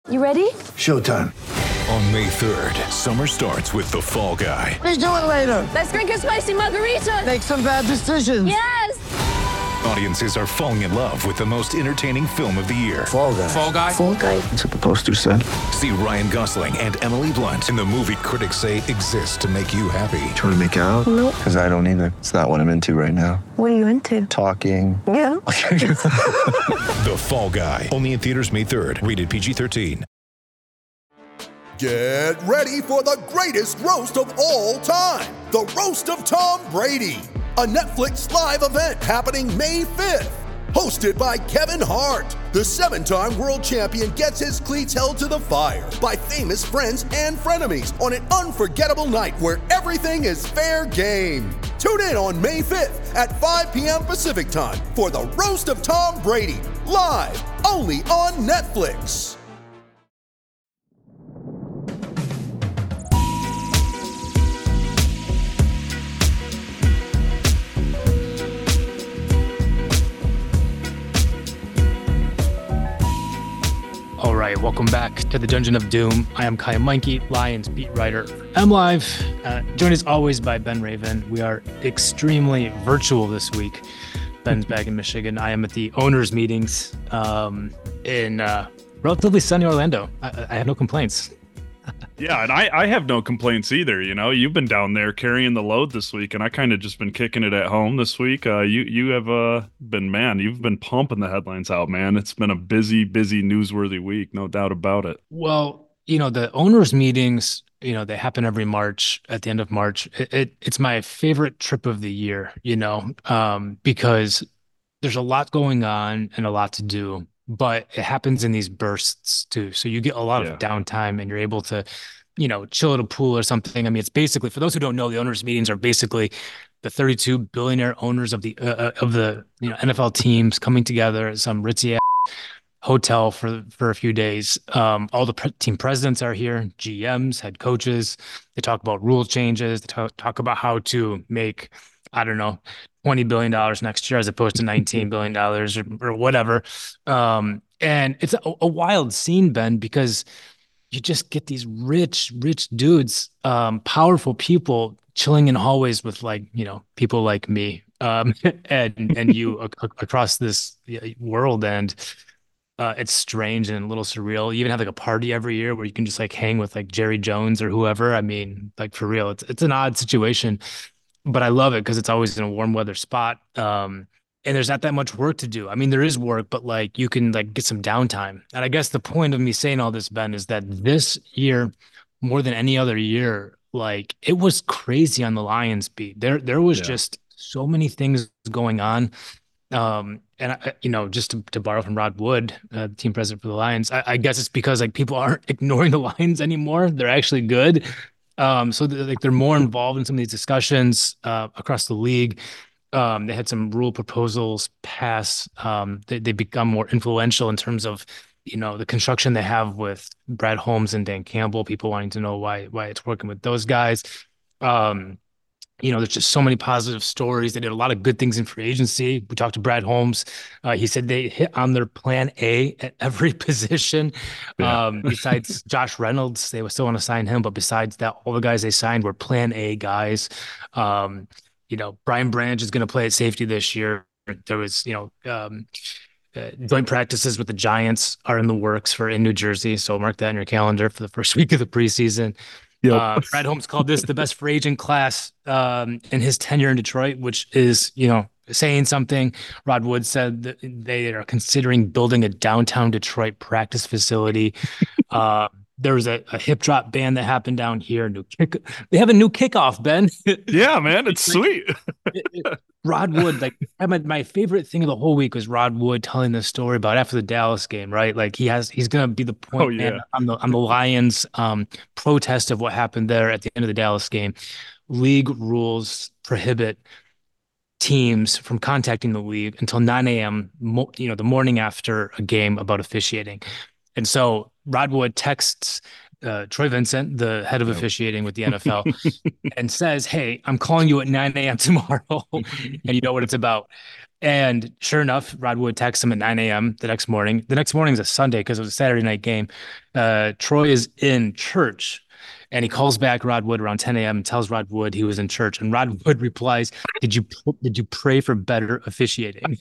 You ready? Showtime. On May 3rd, summer starts with The Fall Guy. Let's do it later. Let's drink a spicy margarita. Make some bad decisions. Yes. Audiences are falling in love with the most entertaining film of the year. Fall Guy. Fall Guy? Fall Guy. That's what the poster said. See Ryan Gosling and Emily Blunt in the movie critics say exists to make you happy. Trying to make it out? Nope. Because I don't either. It's not what I'm into right now. What are you into? Talking. Yeah. The Fall Guy. Only in theaters May 3rd. Rated PG-13. Get ready for the greatest roast of all time, the Roast of Tom Brady, a Netflix live event happening May 5th. Hosted by Kevin Hart, the 7-time world champion gets his cleats held to the fire by famous friends and frenemies on an unforgettable night where everything is fair game. Tune in on May 5th at 5 p.m. Pacific time for the Roast of Tom Brady, live only on Netflix. All right, welcome back to the Dungeon of Doom. I am Kaya Meinke, Lions beat writer for MLive. Joined as always by Ben Raven. We are extremely virtual this week. Ben's back in Michigan. I am at the owners' meetings in relatively sunny Orlando. I have no complaints. Yeah, and I have no complaints either. You know, you've been down there carrying the load this week, and I kind of just been kicking it at home this week. You have you've been pumping the headlines out, man. It's been a busy, newsworthy week, no doubt about it. Well, you know, the owners' meetings, you know, they happen every March, at the end of March. It's my favorite trip of the year, you know, because there's a lot going on and a lot to do. But it happens in these bursts too. So you get a lot of downtime and you're able to, you know, chill at a pool or something. I mean, it's basically, for those who don't know, the owners' meetings are basically the 32 billionaire owners of the NFL teams coming together at some ritzy hotel for a few days. All the team presidents are here, GMs, head coaches. They talk about rule changes. They talk about how to make, I don't know, $20 billion next year as opposed to $19 billion or whatever. And it's a wild scene, Ben, because you just get these rich dudes, powerful people chilling in hallways with, like, you know, people like me and you across this world. And it's strange and a little surreal. You even have like a party every year where you can just like hang with like Jerry Jones or whoever. I mean, like, for real, it's an odd situation. But I love it because it's always in a warm weather spot. And there's not that much work to do. I mean, there is work, but like you can like get some downtime. And I guess the point of me saying all this, Ben, is that this year, more than any other year, like, it was crazy on the Lions beat. There was just so many things going on. And I, you know, just to borrow from Rod Wood, the team president for the Lions, I guess it's because like people aren't ignoring the Lions anymore. They're actually good. So they're more involved in some of these discussions across the league. They had some rule proposals pass. They become more influential in terms of, you know, the construction they have with Brad Holmes and Dan Campbell. People wanting to know why it's working with those guys. You know, there's just so many positive stories. They did a lot of good things in free agency. We talked to Brad Holmes. He said they hit on their plan A at every position. Besides Josh Reynolds, they still want to sign him. But besides that, all the guys they signed were plan A guys. You know, Brian Branch is going to play at safety this year. There was, you know, joint practices with the Giants are in the works in New Jersey. So mark that in your calendar for the first week of the preseason. Yep. Brad Holmes called this the best free agent class in his tenure in Detroit, which is, you know, saying something. Rod Wood said that they are considering building a downtown Detroit practice facility. There was a hip drop band that happened down here. They have a new kickoff, Ben. Yeah, man, it's sweet. Rod Wood, like, my favorite thing of the whole week was Rod Wood telling this story about after the Dallas game, right? Like, he's going to be the point man on the Lions protest of what happened there at the end of the Dallas game. League rules prohibit teams from contacting the league until 9 a.m., the morning after a game about officiating. And so Rod Wood texts Troy Vincent, the head of officiating with the NFL, and says, "Hey, I'm calling you at 9 a.m. tomorrow, and you know what it's about." And sure enough, Rod Wood texts him at 9 a.m. the next morning. The next morning is a Sunday because it was a Saturday night game. Troy is in church, and he calls back Rod Wood around 10 a.m. and tells Rod Wood he was in church. And Rod Wood replies, "Did you pray for better officiating?"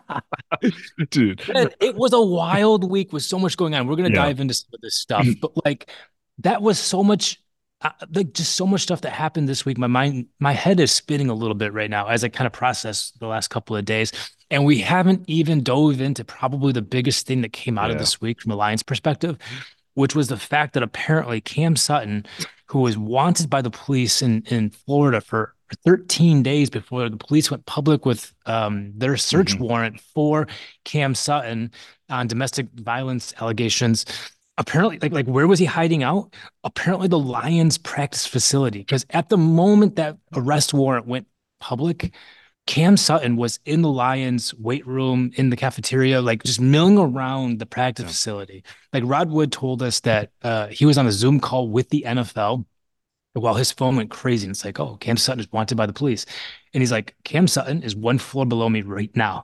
Dude, And it was a wild week with so much going on. We're going to dive into some of this stuff, but like that was so much, like just so much stuff that happened this week. My head is spinning a little bit right now as I kind of process the last couple of days. And we haven't even dove into probably the biggest thing that came out of this week from a Lions perspective, which was the fact that apparently Cam Sutton, who was wanted by the police in Florida for 13 days before the police went public with their search warrant for Cam Sutton on domestic violence allegations. Apparently, like where was he hiding out? Apparently the Lions practice facility, because at the moment that arrest warrant went public, Cam Sutton was in the Lions weight room, in the cafeteria, like just milling around the practice facility. Like Rod Wood told us that he was on a Zoom call with the NFL while his phone went crazy. And it's like, oh, Cam Sutton is wanted by the police. And he's like, Cam Sutton is one floor below me right now.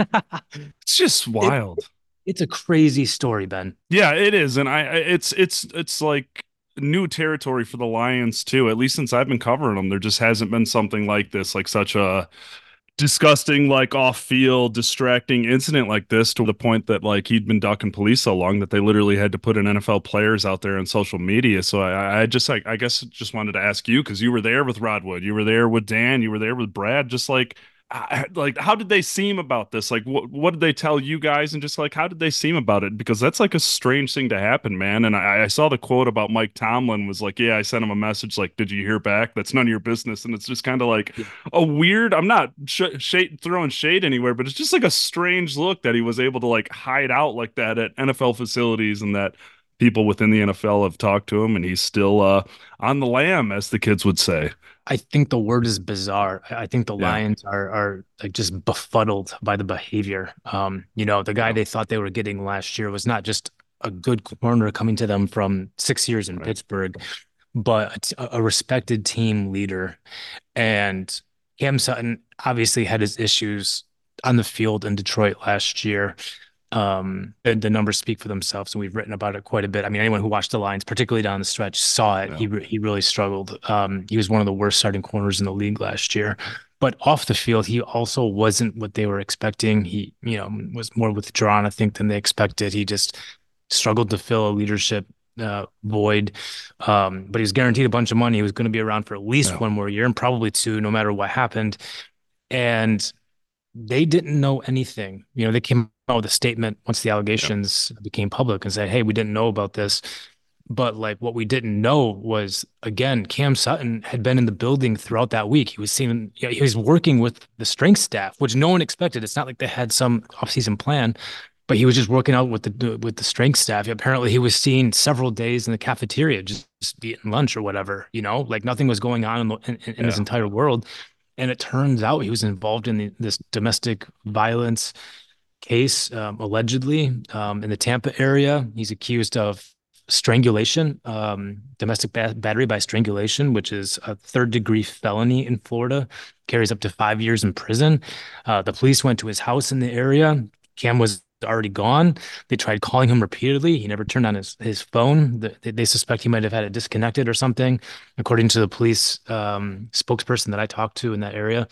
it's just wild. It's a crazy story, Ben. Yeah, it is. And it's like new territory for the Lions too. At least since I've been covering them, there just hasn't been something like this, like such a disgusting, like off-field distracting incident like this, to the point that like he'd been ducking police so long that they literally had to put an NFL players out there on social media. So I guess just wanted to ask you, because you were there with Rod Wood, you were there with Dan, you were there with Brad, just like how did they seem about this? Like what did they tell you guys, and just like how did they seem about it? Because that's like a strange thing to happen, man. And I saw the quote about Mike Tomlin was like, yeah, I sent him a message like, did you hear back? That's none of your business. And it's just kind of like a weird, I'm not throwing shade anywhere, but it's just like a strange look that he was able to like hide out like that at NFL facilities, and that people within the NFL have talked to him, and he's still on the lam, as the kids would say. I think the word is bizarre. I think the Lions are like just befuddled by the behavior. The guy they thought they were getting last year was not just a good corner coming to them from 6 years in Pittsburgh, but a respected team leader. And Cam Sutton obviously had his issues on the field in Detroit last year. The numbers speak for themselves, and we've written about it quite a bit. I mean, anyone who watched the Lions, particularly down the stretch, saw it. Yeah. He really struggled. He was one of the worst starting corners in the league last year. But off the field, he also wasn't what they were expecting. He, was more withdrawn, I think, than they expected. He just struggled to fill a leadership void. But he was guaranteed a bunch of money. He was going to be around for at least one more year, and probably two, no matter what happened. And they didn't know anything. They came out with a statement once the allegations became public and said, hey, we didn't know about this. But like what we didn't know was, again, Cam Sutton had been in the building throughout that week. He was seeing, he was working with the strength staff, which no one expected. It's not like they had some offseason plan, but he was just working out with the strength staff. Apparently he was seen several days in the cafeteria, just eating lunch or whatever, like nothing was going on in his entire world. And it turns out he was involved in this domestic violence case, allegedly, in the Tampa area. He's accused of strangulation, domestic battery by strangulation, which is a third-degree felony in Florida, carries up to 5 years in prison. The police went to his house in the area. Cam was already gone. They tried calling him repeatedly. He never turned on his phone. They suspect he might have had it disconnected or something, according to the police spokesperson that I talked to in that area.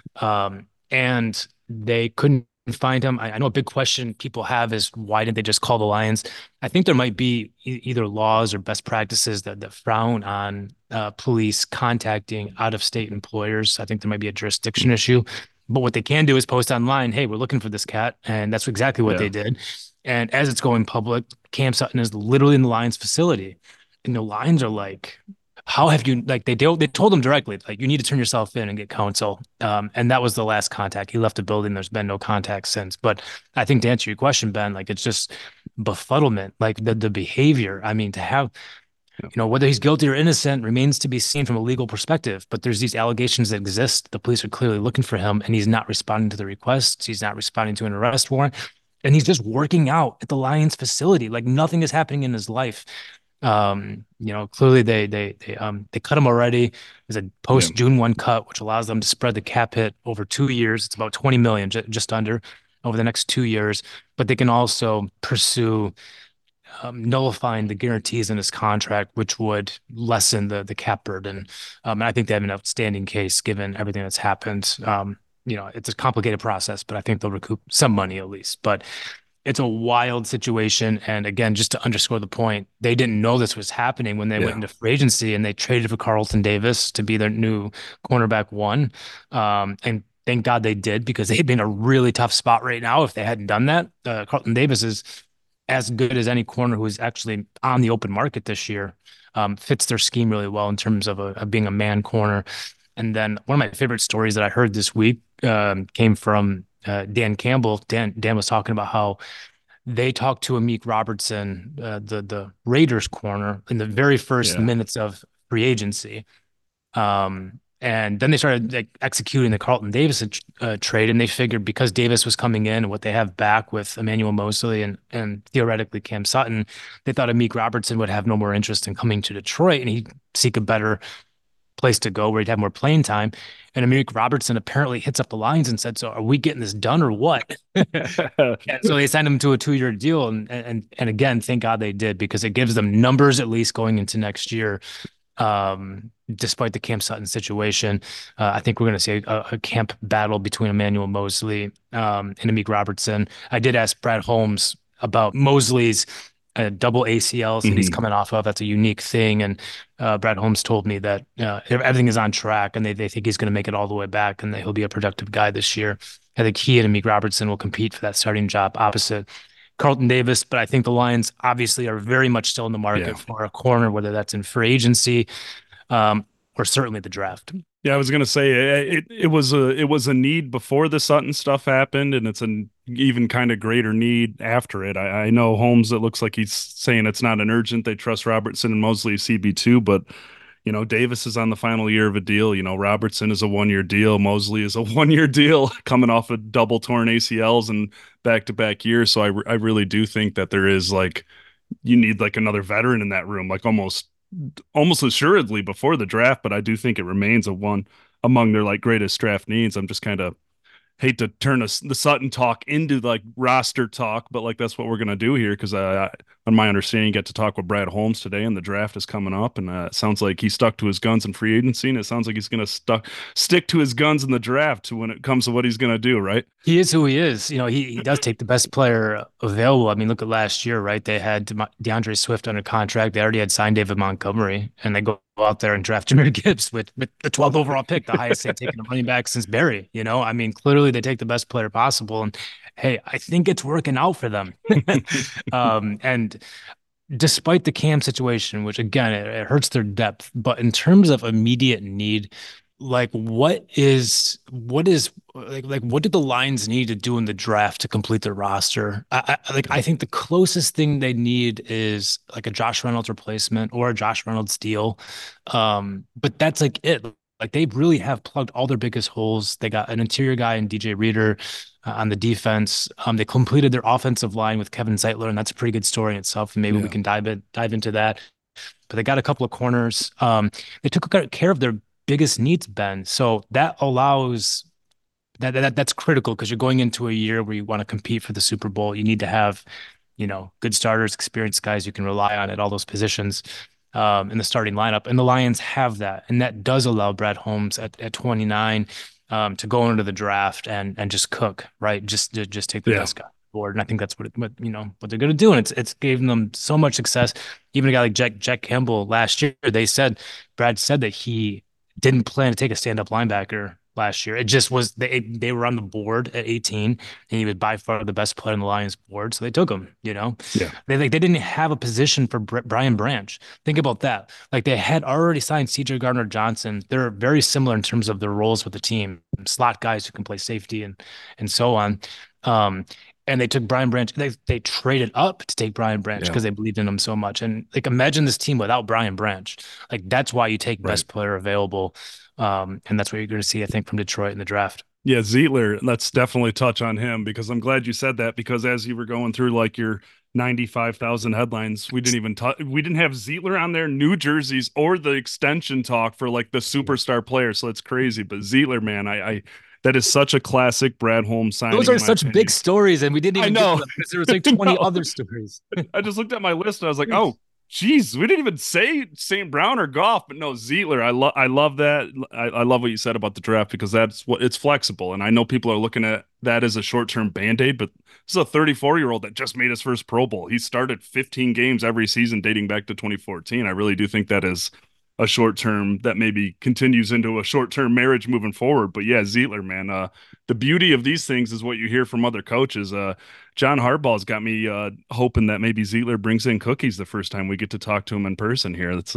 And they couldn't find him. I know a big question people have is, why didn't they just call the Lions? I think there might be either laws or best practices that frown on police contacting out-of-state employers. I think there might be a jurisdiction issue. But what they can do is post online, hey, we're looking for this cat. And that's exactly what they did. And as it's going public, Cam Sutton is literally in the Lions facility. And the Lions are like, how have you, like, they told him directly, like, you need to turn yourself in and get counsel. And that was the last contact. He left the building. There's been no contact since. But I think to answer your question, Ben, like, it's just befuddlement, like the behavior. I mean, to have, whether he's guilty or innocent remains to be seen from a legal perspective, but there's these allegations that exist. The police are clearly looking for him, and he's not responding to the requests. He's not responding to an arrest warrant, and he's just working out at the Lions facility. Like nothing is happening in his life. Clearly they cut him already. There's a post June 1 cut, which allows them to spread the cap hit over 2 years. It's about 20 million, just under over the next 2 years. But they can also pursue nullifying the guarantees in his contract, which would lessen the cap burden. And I think they have an outstanding case given everything that's happened. It's a complicated process, but I think they'll recoup some money at least. But it's a wild situation. And again, just to underscore the point, they didn't know this was happening when they went into free agency and they traded for Carlton Davis to be their new cornerback one. And thank God they did, because they'd be in a really tough spot right now if they hadn't done that. Carlton Davis is as good as any corner who is actually on the open market this year. Fits their scheme really well in terms of being a man corner. And then one of my favorite stories that I heard this week came from Dan Campbell. Dan was talking about how they talked to Amik Robertson, the Raiders corner, in the very first minutes of free agency. And then they started executing the Carlton Davis trade, and they figured because Davis was coming in and what they have back with Emmanuel Moseley and theoretically Cam Sutton, they thought Amik Robertson would have no more interest in coming to Detroit, and he'd seek a better place to go where he'd have more playing time. And Amik Robertson apparently hits up the Lions and said, "So are we getting this done or what?" And so they signed him to a 2-year deal. And again, thank God they did, because it gives them numbers at least going into next year. Despite the Cam Sutton situation, I think we're going to see a camp battle between Emmanuel Moseley and Amik Robertson. I did ask Brad Holmes about Mosley's double ACLs that he's coming off of. That's a unique thing. And Brad Holmes told me that everything is on track, and they think he's going to make it all the way back, and that he'll be a productive guy this year. I think he and Amik Robertson will compete for that starting job opposite Carlton Davis. But I think the Lions obviously are very much still in the market for a corner, whether that's in free agency or certainly the draft. Yeah, I was going to say it was a need before the Sutton stuff happened, and it's an even kind of greater need after it. I know Holmes, it looks like he's saying it's not an urgent. They trust Robertson and Moseley CB2, but Davis is on the final year of a deal. Robertson is a 1-year deal. Moseley is a 1-year deal coming off of double torn ACLs and back-to-back years. So I really do think that there is you need another veteran in that room, almost assuredly before the draft, but I do think it remains one among their greatest draft needs. I'm just kind of hate to turn the Sutton talk into roster talk, but that's what we're going to do here, because on my understanding, get to talk with Brad Holmes today, and the draft is coming up, and it sounds like he stuck to his guns in free agency, and it sounds like he's going to stick to his guns in the draft when it comes to what he's going to do, right? He is who he is. He does take the best player available. I mean, look at last year, right? They had DeAndre Swift under contract. They already had signed David Montgomery, and they go out there and draft Jahmyr Gibbs with the 12th overall pick, the highest they've taken a running back since Barry. I mean, clearly they take the best player possible, and hey, I think it's working out for them. And despite the Cam situation, which again, it hurts their depth, but in terms of immediate need, what did the Lions need to do in the draft to complete their roster? I think the closest thing they need is a Josh Reynolds replacement or a Josh Reynolds deal. But that's it. They really have plugged all their biggest holes. They got an interior guy in DJ Reader on the defense. They completed their offensive line with Kevin Zeitler, and that's a pretty good story in itself. And maybe we can dive into that. But they got a couple of corners. They took care of their biggest needs, Ben. So that allows that's critical, because you're going into a year where you want to compete for the Super Bowl. You need to have, good starters, experienced guys you can rely on at all those positions in the starting lineup. And the Lions have that. And that does allow Brad Holmes at 29 to go into the draft and just cook, right? Just take the best guy board. And I think that's what they're going to do. And it's given them so much success. Even a guy like Jack Campbell last year, Brad said that he didn't plan to take a stand-up linebacker last year. It just was they were on the board at 18, and he was by far the best player on the Lions board, so they took him. They didn't have a position for Brian Branch. Think about that. They had already signed CJ Gardner-Johnson. They're very similar in terms of their roles with the team, slot guys who can play safety and so on. And they took Brian Branch. They traded up to take Brian Branch because they believed in him so much. And imagine this team without Brian Branch. That's why you take best player available. And that's what you're going to see, I think, from Detroit in the draft. Yeah, Zeitler, let's definitely touch on him, because I'm glad you said that, because as you were going through your 95,000 headlines. We didn't have Zietler on there, new jerseys, or the extension talk for like the superstar player. So it's crazy. But Zietler, man, I that is such a classic Brad Holmes signing. Those are such big stories, and we didn't even know. get to them because there was like 20 other stories. I just looked at my list and I was like, oh, geez, we didn't even say St. Brown or Goff, but no, Zietler. I love that. I love what you said about the draft because that's what it's flexible. And I know people are looking at that as a short-term Band-Aid, but this is a 34-year-old that just made his first Pro Bowl. He started 15 games every season dating back to 2014. I really do think that is a short-term that maybe continues into a short-term marriage moving forward. But yeah, Zietler, man, the beauty of these things is what you hear from other coaches. John Harbaugh's got me hoping that maybe Zietler brings in cookies the first time we get to talk to him in person here. That's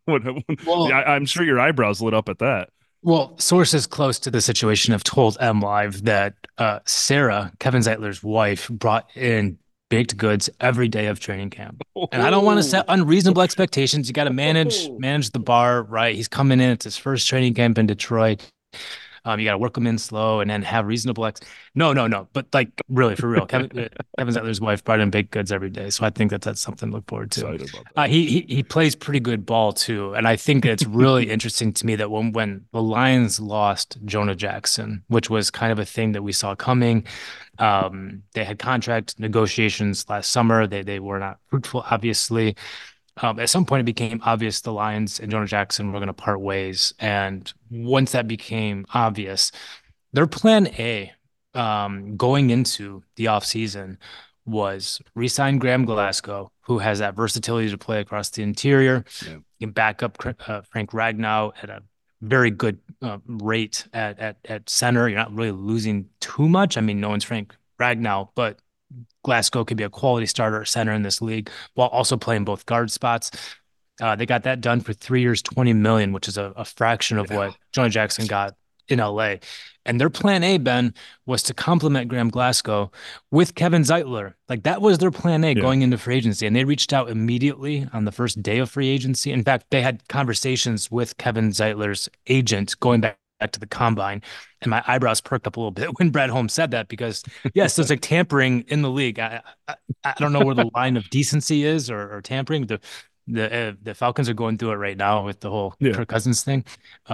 I'm sure your eyebrows lit up at that. Well, sources close to the situation have told MLive that Sarah, Kevin Zeitler's wife, brought in baked goods every day of training camp. And I don't want to set unreasonable expectations. You got to manage the bar, right? He's coming in. It's his first training camp in Detroit. You got to work him in slow and then have reasonable No. But like really, for real, Kevin Zeitler's wife brought in baked goods every day. So I think that's something to look forward to. He plays pretty good ball too. And I think it's really interesting to me that when the Lions lost Jonah Jackson, which was kind of a thing that we saw coming, they had contract negotiations last summer. They were not fruitful, obviously. At some point, it became obvious the Lions and Jonah Jackson were going to part ways. And once that became obvious, their plan A going into the offseason was re-sign Graham Glasgow, who has that versatility to play across the interior. Yeah. You can back up Frank Ragnow at a very good rate at center. You're not really losing too much. I mean, no one's Frank Ragnow, but Glasgow could be a quality starter at center in this league while also playing both guard spots. They got that done for 3 years, $20 million, which is a fraction of what Jonah Jackson got in LA. And their plan A, Ben, was to complement Graham Glasgow with Kevin Zeitler. Like that was their plan A going into free agency. And they reached out immediately on the first day of free agency. In fact, they had conversations with Kevin Zeitler's agent going back to the combine, and my eyebrows perked up a little bit when Brad Holmes said that because yes, there's like tampering in the league. I don't know where the line of decency is or tampering. The Falcons are going through it right now with the whole Kirk Cousins thing.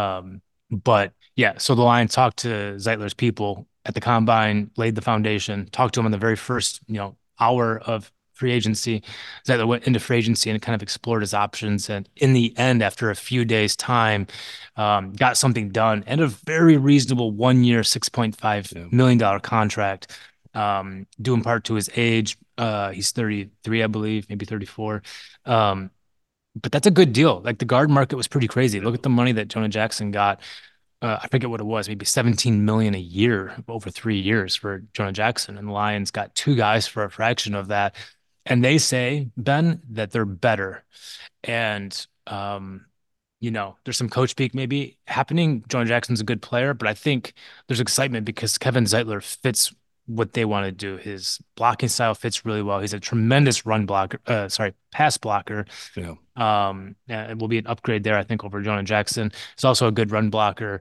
But yeah, so the Lions talked to Zeitler's people at the combine, laid the foundation, talked to him in the very first hour of free agency. Zeitler went into free agency and kind of explored his options. And in the end, after a few days' time, got something done and a very reasonable 1 year, $6.5 million contract, due in part to his age. He's 33, I believe, maybe 34. But that's a good deal. Like the guard market was pretty crazy. Look at the money that Jonah Jackson got. I forget what it was, maybe $17 million a year over 3 years for Jonah Jackson. And the Lions got two guys for a fraction of that. And they say, Ben, that they're better. And, there's some coach speak maybe happening. Jonah Jackson's a good player, but I think there's excitement because Kevin Zeitler fits what they want to do. His blocking style fits really well. He's a tremendous pass blocker. Yeah. It will be an upgrade there, I think, over Jonah Jackson. He's also a good run blocker.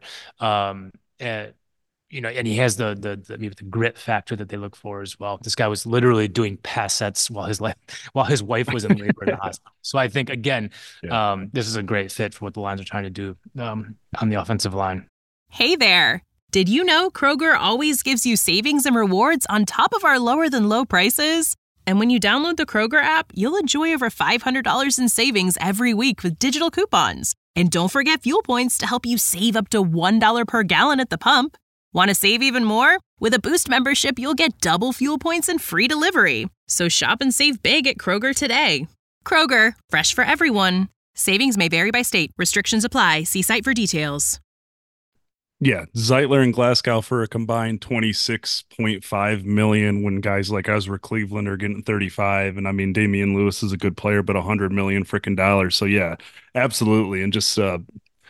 And he has the grit factor that they look for as well. This guy was literally doing pass sets while his wife was in labor in the hospital. So I think again, this is a great fit for what the Lions are trying to do on the offensive line. Hey there. Did you know Kroger always gives you savings and rewards on top of our lower than low prices? And when you download the Kroger app, you'll enjoy over $500 in savings every week with digital coupons. And don't forget fuel points to help you save up to $1 per gallon at the pump. Want to save even more? With a Boost membership, you'll get double fuel points and free delivery. So shop and save big at Kroger today. Kroger, fresh for everyone. Savings may vary by state. Restrictions apply. See site for details. Yeah, Zeitler and Glasgow for a combined $26.5 million when guys like Ezra Cleveland are getting 35. And I mean, Damian Lewis is a good player, but $100 million freaking dollars. So yeah, absolutely. And just, I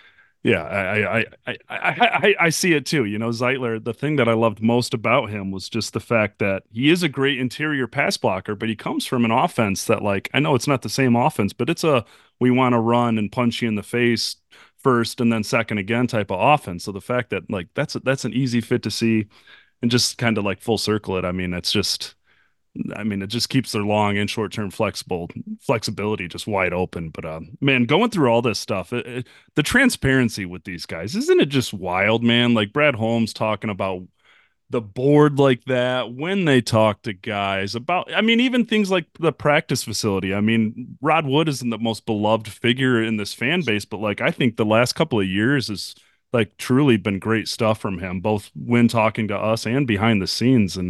see it too. Zeitler, the thing that I loved most about him was just the fact that he is a great interior pass blocker, but he comes from an offense that, like, I know it's not the same offense, but it's we want to run and punch you in the face first and then second again type of offense. So the fact that that's an easy fit to see and just kind of like full circle it. I mean, it's just I mean, it just keeps their long and short-term flexibility just wide open. But man, going through all this stuff, the transparency with these guys, isn't it just wild, man? Like Brad Holmes talking about the board like that when they talk to guys about, I mean, even things like the practice facility. I mean, Rod Wood isn't the most beloved figure in this fan base, but like, I think the last couple of years has like truly been great stuff from him, both when talking to us and behind the scenes. And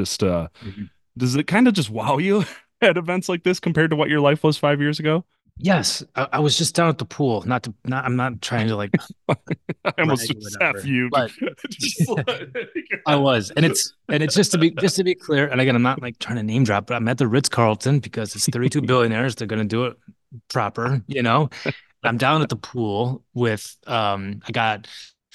does it kind of just wow you at events like this compared to what your life was 5 years ago? Yes, I was just down at the pool. I'm not trying to like. I almost just F you, but like, I was, and it's just to be clear. And again, I'm not like trying to name drop, but I'm at the Ritz-Carlton because it's 32 billionaires. They're going to do it proper, you know. I'm down at the pool with I got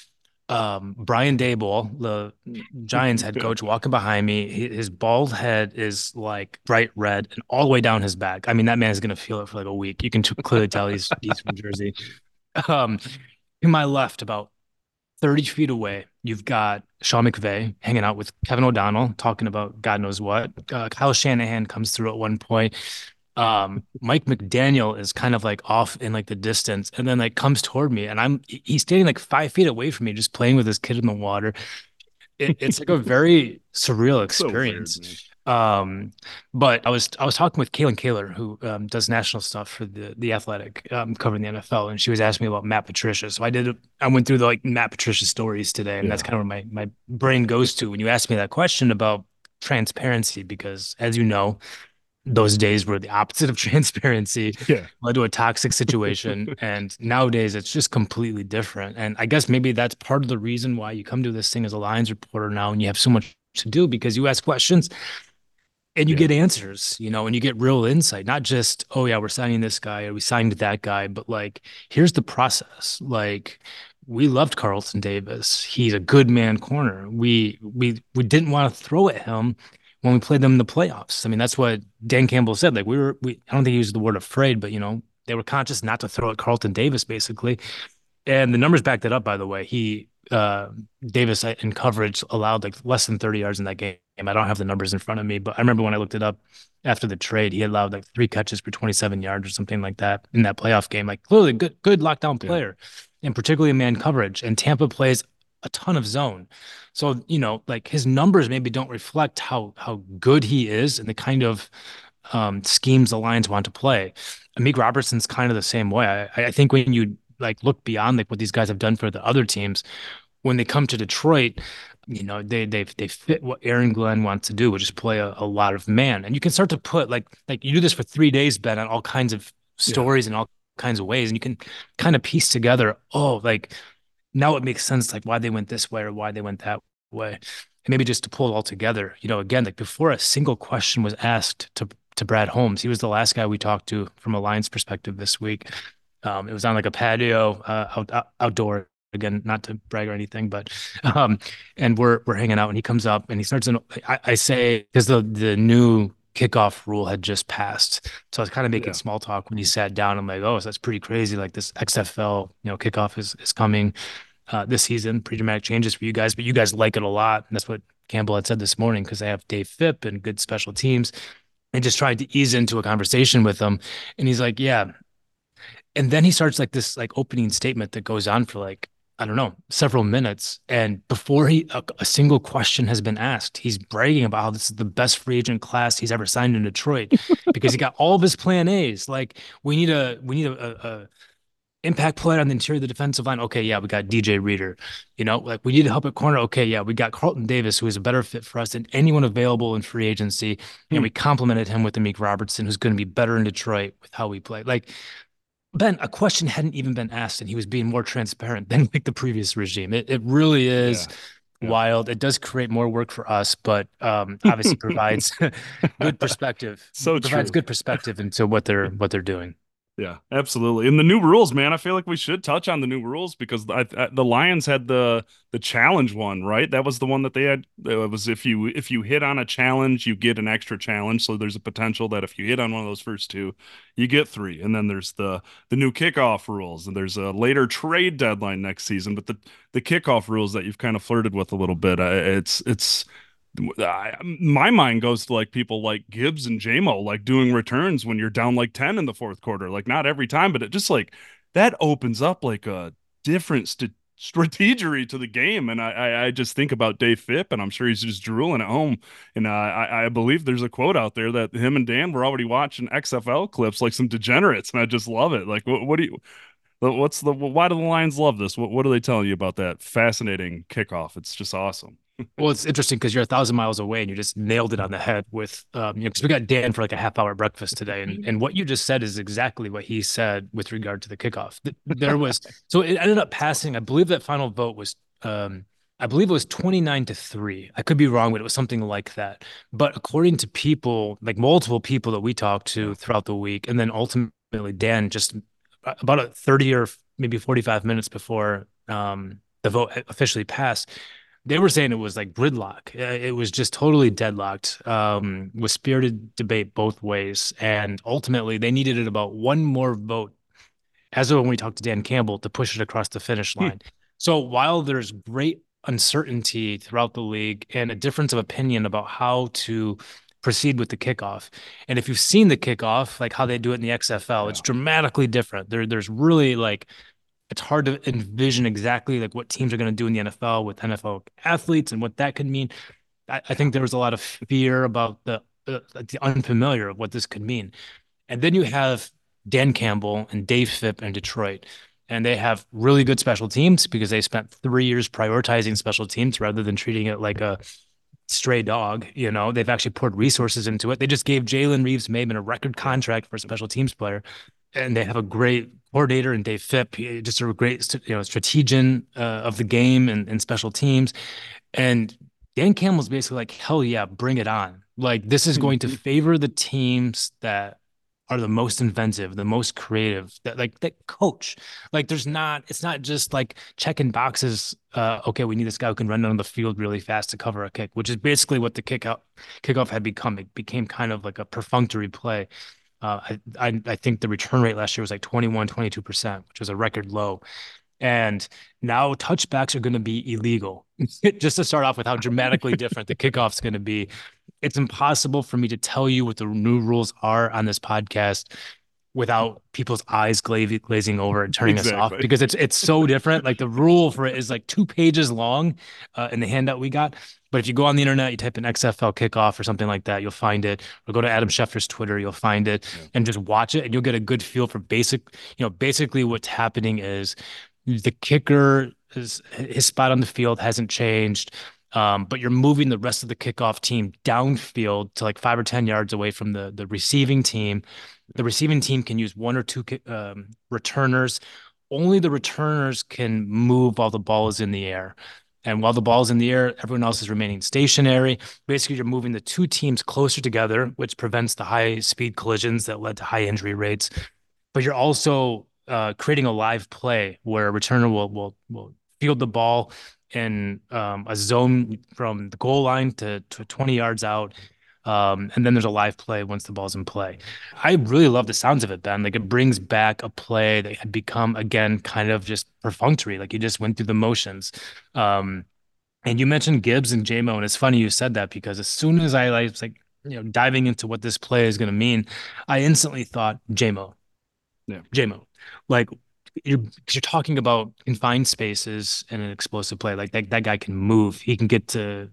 Brian Daboll, the Giants head coach, walking behind me. His bald head is like bright red and all the way down his back. I mean, that man is going to feel it for like a week. You can clearly tell he's from Jersey. To my left, about 30 feet away, you've got Sean McVay hanging out with Kevin O'Donnell, talking about God knows what. Kyle Shanahan comes through at one point. Mike McDaniel is kind of like off in like the distance and then like comes toward me and he's standing like 5 feet away from me, just playing with his kid in the water. It's like a very surreal experience. So weird, but I was talking with Kaylin Kaler, who does national stuff for the Athletic, covering the NFL, and she was asking me about Matt Patricia. So I went through the like Matt Patricia stories today, and that's kind of where my brain goes to when you ask me that question about transparency, because as you know, those days were the opposite of transparency, led to a toxic situation. And nowadays it's just completely different. And I guess maybe that's part of the reason why you come to this thing as a Lions reporter now and you have so much to do, because you ask questions and you get answers, you know, and you get real insight, not just, oh yeah, we're signing this guy or we signed that guy, but like, here's the process. Like, we loved Carlton Davis. He's a good man corner. We didn't want to throw at him when we played them in the playoffs. I mean, that's what Dan Campbell said. Like I don't think he used the word afraid, but you know, they were conscious not to throw at Carlton Davis basically. And the numbers backed it up, by the way. Davis in coverage allowed like less than 30 yards in that game. I don't have the numbers in front of me, but I remember when I looked it up after the trade, he allowed like 3 catches for 27 yards or something like that in that playoff game. Like clearly good lockdown player, and particularly in man coverage. And Tampa plays a ton of zone. So, you know, like his numbers maybe don't reflect how good he is and the kind of schemes the Lions want to play. Amik Robertson's kind of the same way. I think when you like look beyond like what these guys have done for the other teams, when they come to Detroit, you know, they fit what Aaron Glenn wants to do, which is play a lot of man. And you can start to put like you do this for 3 days, Ben, on all kinds of stories and all kinds of ways. And you can kind of piece together, like now it makes sense, like why they went this way or why they went that way. And maybe just to pull it all together, you know, again, like before a single question was asked to Brad Holmes, he was the last guy we talked to from a Lions perspective this week. It was on like a patio outdoor, again, not to brag or anything, but and we're hanging out and he comes up and he starts, I say, because the new kickoff rule had just passed. So I was kind of making small talk when he sat down. I'm like, oh, so that's pretty crazy. Like this XFL, you know, kickoff is coming this season. Pretty dramatic changes for you guys, but you guys like it a lot. And that's what Campbell had said this morning, because they have Dave Phipp and good special teams. And just tried to ease into a conversation with them. And he's like, yeah. And then he starts like this like opening statement that goes on for like, I don't know, several minutes. And before a single question has been asked, he's bragging about how this is the best free agent class he's ever signed in Detroit because he got all of his plan A's. Like we need a impact player on the interior of the defensive line. Okay, yeah, we got DJ Reader. You know, like we need help at corner. Okay, yeah, we got Carlton Davis, who is a better fit for us than anyone available in free agency. And we complemented him with Amik Robertson, who's going to be better in Detroit with how we play. Like, Ben, a question hadn't even been asked, and he was being more transparent than like the previous regime. It really is wild. It does create more work for us, but obviously provides good perspective. Provides good perspective into what they're doing. Yeah, absolutely. And the new rules, man, I feel like we should touch on the new rules because the Lions had the challenge one, right? That was the one that they had. It was if you hit on a challenge, you get an extra challenge. So there's a potential that if you hit on one of those first 2, you get 3. And then there's the new kickoff rules, and there's a later trade deadline next season. But the kickoff rules that you've kind of flirted with a little bit, it's My mind goes to like people like Gibbs and JMO like doing returns when you're down like 10 in the fourth quarter. Like not every time, but it just like that opens up like a different strategery to the game. And I just think about Dave Phipp, and I'm sure he's just drooling at home. And I believe there's a quote out there that him and Dan were already watching XFL clips like some degenerates, and I just love it. Like what do you why do the Lions love this? What are they telling you about that fascinating kickoff? It's just awesome. Well, it's interesting because you're 1,000 miles away and you just nailed it on the head with, because we got Dan for like a half-hour breakfast today, and what you just said is exactly what he said with regard to the kickoff. There was so it ended up passing. I believe that final vote was, I believe it was 29-3. I could be wrong, but it was something like that. But according to people, like multiple people that we talked to throughout the week, and then ultimately Dan, just about a 30 or maybe 45 minutes before the vote officially passed, they were saying it was like gridlock. It was just totally deadlocked, with spirited debate both ways. And ultimately, they needed it about one more vote, as of when we talked to Dan Campbell, to push it across the finish line. So while there's great uncertainty throughout the league and a difference of opinion about how to proceed with the kickoff, and if you've seen the kickoff, like how they do it in the XFL, it's dramatically different. There's really like, it's hard to envision exactly like what teams are going to do in the NFL with NFL athletes and what that could mean. I think there was a lot of fear about the unfamiliar of what this could mean. And then you have Dan Campbell and Dave Phipp in Detroit, and they have really good special teams because they spent 3 years prioritizing special teams rather than treating it like a stray dog. They've actually poured resources into it. They just gave Jalen Reeves-Maybin a record contract for a special teams player, and they have a great coordinator in Dave Phipp, just a great, strategian of the game and special teams. And Dan Campbell's basically like, hell yeah, bring it on. Like, this is going to favor the teams that are the most inventive, the most creative, that coach. Like, it's not just like checking boxes. Okay, we need this guy who can run down the field really fast to cover a kick, which is basically what the kickoff had become. It became kind of like a perfunctory play. I think the return rate last year was like 22%, which was a record low. And now touchbacks are going to be illegal. Just to start off with how dramatically different the kickoff's going to be. It's impossible for me to tell you what the new rules are on this podcast without people's eyes glazing over and turning us off, because it's so different. Like, the rule for it is like 2 pages long in the handout we got. But if you go on the internet, you type in XFL kickoff or something like that, you'll find it. Or go to Adam Schefter's Twitter, you'll find it, and just watch it, and you'll get a good feel for basically what's happening is the kicker his spot on the field hasn't changed. But you're moving the rest of the kickoff team downfield to like 5 or 10 yards away from the receiving team. The receiving team can use 1 or 2 returners. Only the returners can move while the ball is in the air. And while the ball's in the air, everyone else is remaining stationary. Basically, you're moving the 2 teams closer together, which prevents the high-speed collisions that led to high injury rates. But you're also creating a live play where a returner will field the ball in a zone from the goal line to 20 yards out. And then there's a live play once the ball's in play. I really love the sounds of it, Ben. Like, it brings back a play that had become, again, kind of just perfunctory. Like, you just went through the motions. And you mentioned Gibbs and JMO, and it's funny you said that, because as soon as I was like, diving into what this play is going to mean, I instantly thought JMO. Yeah. JMO. Like, you're talking about confined spaces and an explosive play. Like, that guy can move. He can get to,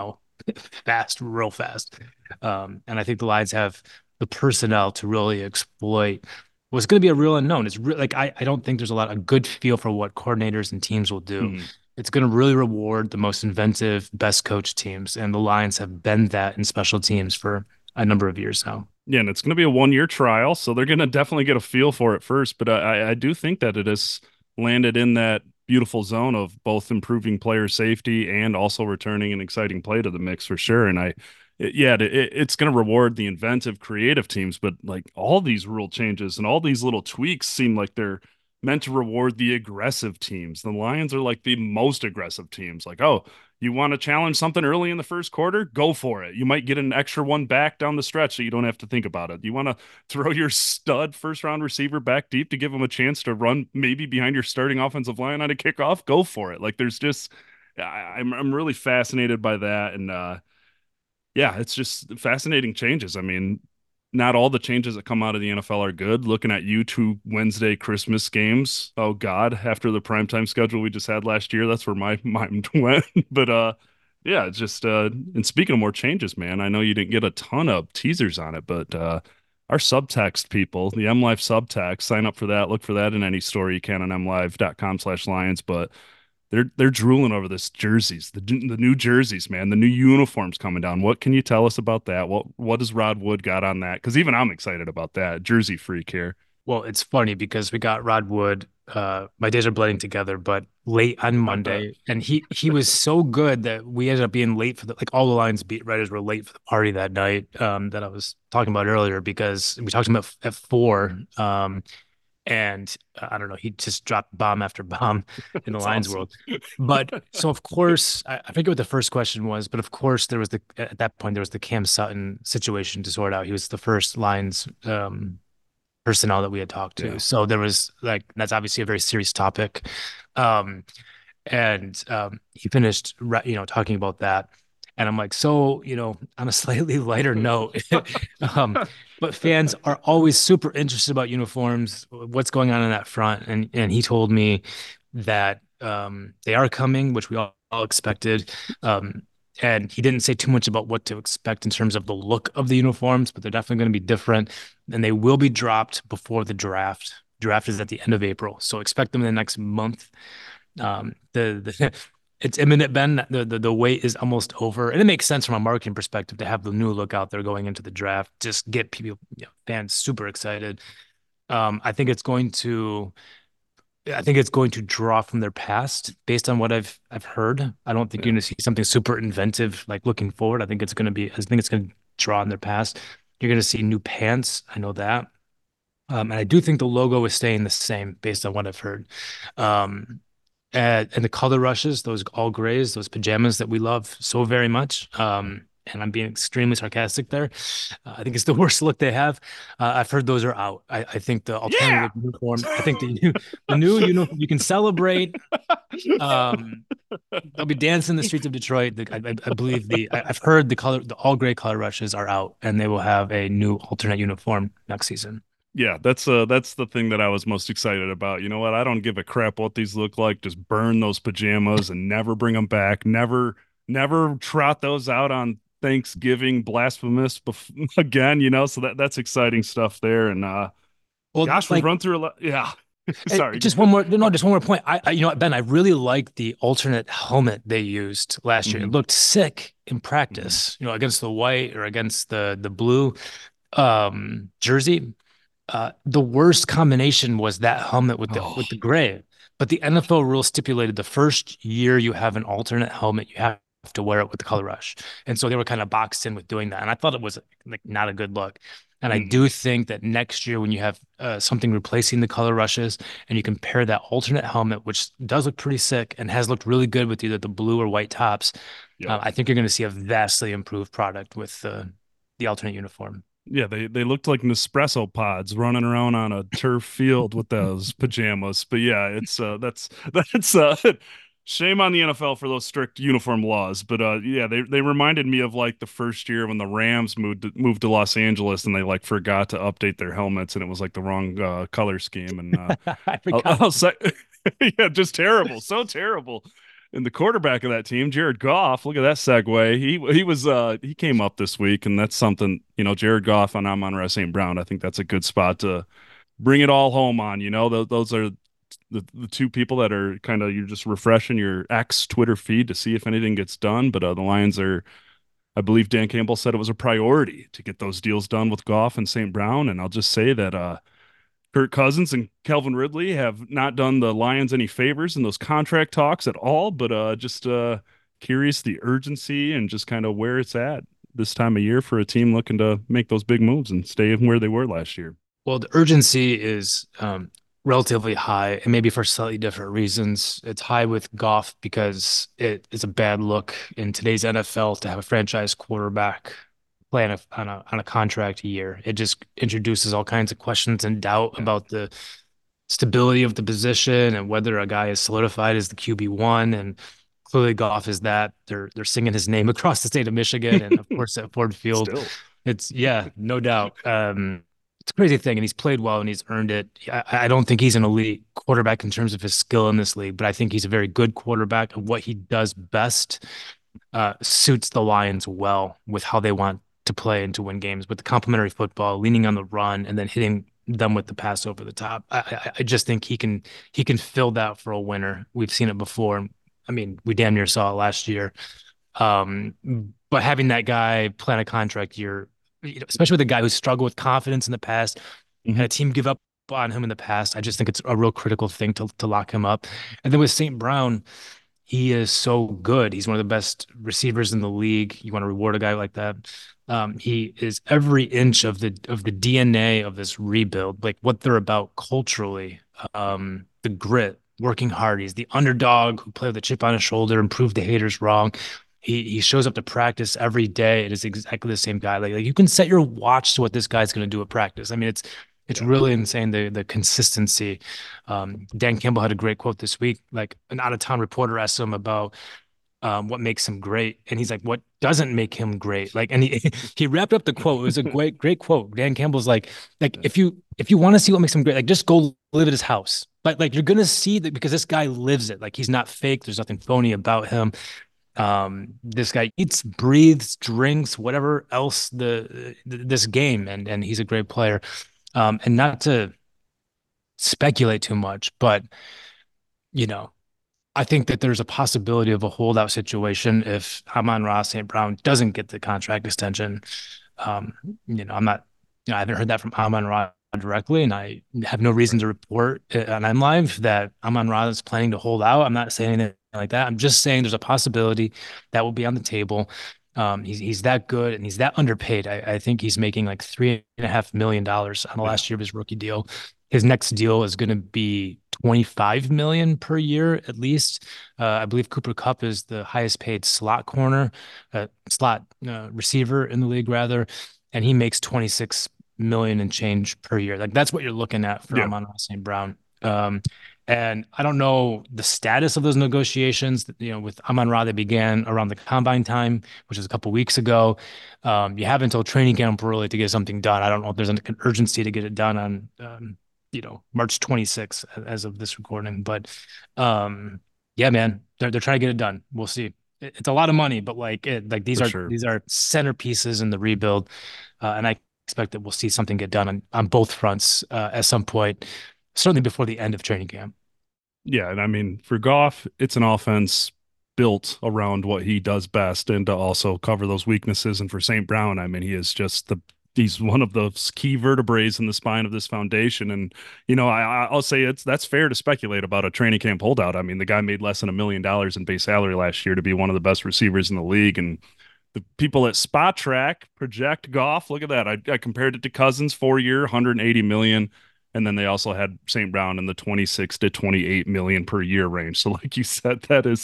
fast, real fast. And I think the Lions have the personnel to really exploit what's going to be a real unknown. It's like, I don't think there's a good feel for what coordinators and teams will do. It's going to really reward the most inventive, best coached teams. And the Lions have been that in special teams for a number of years now. Yeah, and it's going to be a 1-year trial, so they're going to definitely get a feel for it first. But I do think that it has landed in that beautiful zone of both improving player safety and also returning an exciting play to the mix for sure. And it's going to reward the inventive, creative teams. But like, all these rule changes and all these little tweaks seem like they're meant to reward the aggressive teams. The Lions are like the most aggressive teams. Like, oh, you want to challenge something early in the first quarter? Go for it. You might get an extra one back down the stretch so you don't have to think about it. You want to throw your stud first-round receiver back deep to give him a chance to run maybe behind your starting offensive line on a kickoff? Go for it. Like, there's just – I'm really fascinated by that. And yeah, it's just fascinating changes. I mean, not all the changes that come out of the NFL are good. Looking at you two Wednesday Christmas games, oh God, after the primetime schedule we just had last year, that's where my mind went. But yeah, it's just and speaking of more changes, man, I know you didn't get a ton of teasers on it, but our subtext people, the MLive subtext, sign up for that. Look for that in any store you can on mlive.com/Lions. But they're drooling over this jerseys, the new jerseys, man, the new uniforms coming down. What can you tell us about that? What has Rod Wood got on that? Because even I'm excited about that jersey freak here. Well, it's funny because we got Rod Wood. My days are blending together, but late on Monday, and he was so good that we ended up being late for all the Lions beat writers were late for the party that night that I was talking about earlier because we talked about at 4. And I don't know, he just dropped bomb after bomb in the Lions world. But so of course, I forget what the first question was, but of course there was at that point there was the Cam Sutton situation to sort out. He was the first Lions personnel that we had talked to. Yeah. So there was that's obviously a very serious topic. And he finished, talking about that. And I'm like, so, on a slightly lighter note, but fans are always super interested about uniforms, what's going on that front. And he told me that they are coming, which we all expected. And he didn't say too much about what to expect in terms of the look of the uniforms, but they're definitely going to be different. And they will be dropped before the draft. Draft is at the end of April. So expect them in the next month. It's imminent, Ben. The wait is almost over, and it makes sense from a marketing perspective to have the new look out there going into the draft. Just get people, fans super excited. I think it's going to draw from their past based on what I've heard. I don't think you're going to see something super inventive like looking forward. I think it's going to draw on their past. You're going to see new pants. I know that, and I do think the logo is staying the same based on what I've heard. And the color rushes, those all grays, those pajamas that we love so very much. And I'm being extremely sarcastic there. I think it's the worst look they have. I've heard those are out. I think the alternative uniform, I think the new uniform, you can celebrate. They'll be dancing in the streets of Detroit. I believe I've heard the all gray color rushes are out, and they will have a new alternate uniform next season. Yeah, that's the thing that I was most excited about. You know what? I don't give a crap what these look like. Just burn those pajamas and never bring them back. Never trot those out on Thanksgiving, blasphemous again. So that's exciting stuff there. And gosh, we've run through a lot. Yeah. Sorry. Just one more point. Ben, I really liked the alternate helmet they used last year. It looked sick in practice. Against the white or against the blue jersey. The worst combination was that helmet with the gray. But the NFL rule stipulated the first year you have an alternate helmet, you have to wear it with the color rush. And so they were kind of boxed in with doing that. And I thought it was not a good look. And I do think that next year when you have something replacing the color rushes and you compare that alternate helmet, which does look pretty sick and has looked really good with either the blue or white tops, I think you're going to see a vastly improved product with the alternate uniform. Yeah, they looked like Nespresso pods running around on a turf field with those pajamas. But yeah, it's that's shame on the NFL for those strict uniform laws. But yeah, they reminded me of the first year when the Rams moved to Los Angeles and they forgot to update their helmets and it was the wrong color scheme. And I'll say, yeah, just terrible, so terrible. And the quarterback of that team, Jared Goff, look at that segue. He came up this week, and that's something, Jared Goff on Amon-Ra St. Brown. I think that's a good spot to bring it all home on. Those are the two people that are you're just refreshing your X Twitter feed to see if anything gets done. But the Lions I believe Dan Campbell said it was a priority to get those deals done with Goff and St. Brown. And I'll just say that Kirk Cousins and Calvin Ridley have not done the Lions any favors in those contract talks at all, but just curious the urgency and just where it's at this time of year for a team looking to make those big moves and stay where they were last year. Well, the urgency is relatively high, and maybe for slightly different reasons. It's high with Goff because it is a bad look in today's NFL to have a franchise quarterback playing on a contract year. It just introduces all kinds of questions and doubt about the stability of the position and whether a guy is solidified as the QB1. And clearly Goff is that. They're singing his name across the state of Michigan, and of course at Ford Field. Still. It's no doubt. It's a crazy thing, and he's played well and he's earned it. I don't think he's an elite quarterback in terms of his skill in this league, but I think he's a very good quarterback, and what he does best suits the Lions well with how they want to play and to win games, with the complementary football, leaning on the run, and then hitting them with the pass over the top. I just think he can fill that for a winner. We've seen it before. I mean, we damn near saw it last year. But having that guy plan a contract year, especially with a guy who's struggled with confidence in the past, and a team give up on him in the past, I just think it's a real critical thing to lock him up. And then with St. Brown, he is so good. He's one of the best receivers in the league. You want to reward a guy like that. He is every inch of the DNA of this rebuild, like what they're about culturally, the grit, working hard. He's the underdog who played with a chip on his shoulder and proved the haters wrong. He shows up to practice every day. It is exactly the same guy. Like you can set your watch to what this guy's going to do at practice. I mean, it's really insane, the consistency. Dan Campbell had a great quote this week. Like an out-of-town reporter asked him about what makes him great, and he's like, "What doesn't make him great?" Like, and he wrapped up the quote. It was a great quote. Dan Campbell's like if you want to see what makes him great, like just go live at his house. Like you're gonna see that because this guy lives it. Like he's not fake. There's nothing phony about him. This guy eats, breathes, drinks, whatever else this game, and he's a great player. And not to speculate too much, but I think that there's a possibility of a holdout situation if Amon-Ra St. Brown doesn't get the contract extension. I'm not, I haven't heard that from Amon-Ra directly, and I have no reason to report on MLive that Amon-Ra is planning to hold out. I'm not saying anything like that. I'm just saying there's a possibility that will be on the table. He's that good and he's that underpaid. I think he's making like $3.5 million on the last year of his rookie deal. His next deal is going to be $25 million per year at least. I believe Cooper Kupp is the highest paid slot receiver in the league, rather, and he makes $26 million and change per year. Like that's what you're looking at for Amon-Ra St. Brown. And I don't know the status of those negotiations. With Amon-Ra, they began around the combine time, which is a couple weeks ago. You have until training camp really to get something done. I don't know if there's an urgency to get it done on, March 26th as of this recording. But yeah, man, they're trying to get it done. We'll see. It's a lot of money, but these are centerpieces in the rebuild, and I expect that we'll see something get done on both fronts at some point. Certainly before the end of training camp. Yeah, and I mean, for Goff, it's an offense built around what he does best and to also cover those weaknesses. And for St. Brown, I mean, he's one of those key vertebrae in the spine of this foundation. And, I'll say that's fair to speculate about a training camp holdout. I mean, the guy made less than $1 million in base salary last year to be one of the best receivers in the league. And the people at Spot Track project Goff. Look at that. I compared it to Cousins, 4-year, $180 million. And then they also had St. Brown in the 26 to 28 million per year range. So like you said, that's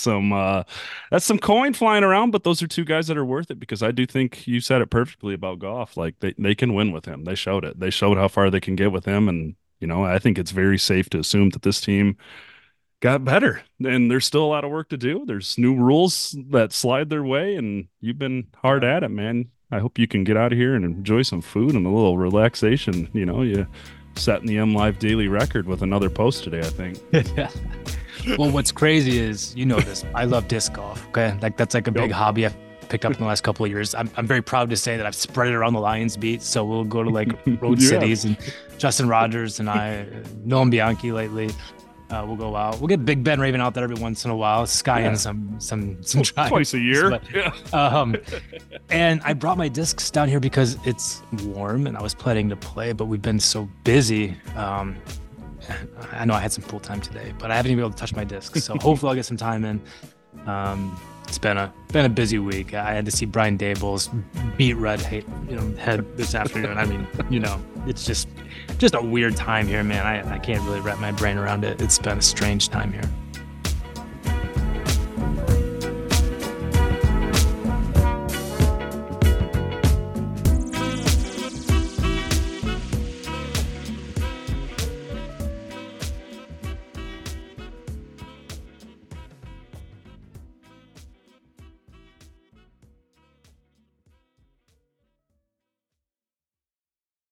some coin flying around, but those are two guys that are worth it because I do think you said it perfectly about Goff. Like they can win with him. They showed it. They showed how far they can get with him. And, I think it's very safe to assume that this team got better and there's still a lot of work to do. There's new rules that slide their way and you've been hard at it, man. I hope you can get out of here and enjoy some food and a little relaxation. You setting the MLive daily record with another post today, I think. Well, what's crazy is, this, I love disc golf. Okay. That's like a big hobby I've picked up in the last couple of years. I'm very proud to say that I've spread it around the Lions beat. So we'll go to like road cities, and Justin Rogers and I, Nolan Bianchi lately. We'll go out. We'll get Big Ben Raven out there every once in a while, skying some drives. Twice a year. But, and I brought my discs down here because it's warm and I was planning to play, but we've been so busy. I know I had some pool time today, but I haven't even been able to touch my discs. So hopefully I'll get some time in. It's been a busy week. I had to see Brian Daboll's beat red head this afternoon. I mean, it's just a weird time here, man. I can't really wrap my brain around it. It's been a strange time here.